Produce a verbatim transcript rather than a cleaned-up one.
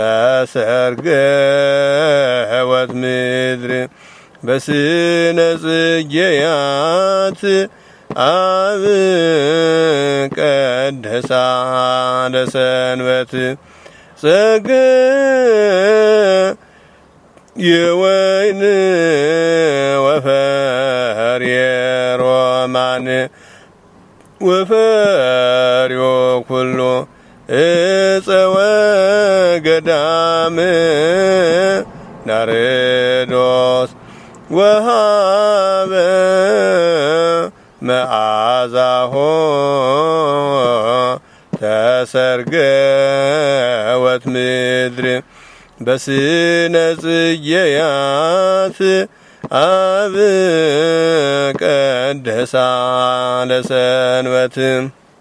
ሰርገወት ምድር በስነ ጽጌያት አብ ቀደሳ ለሰንበት ጸገ የወይን ወፈር የሮማን ወፈርዮ ኩሎ እፀወ ገዳም ናርዶስ ወሃበ መዓዛሆ ተሰርገወት ምድር በስነ ጽጌያት አብ ቀደሳ ለሰንበት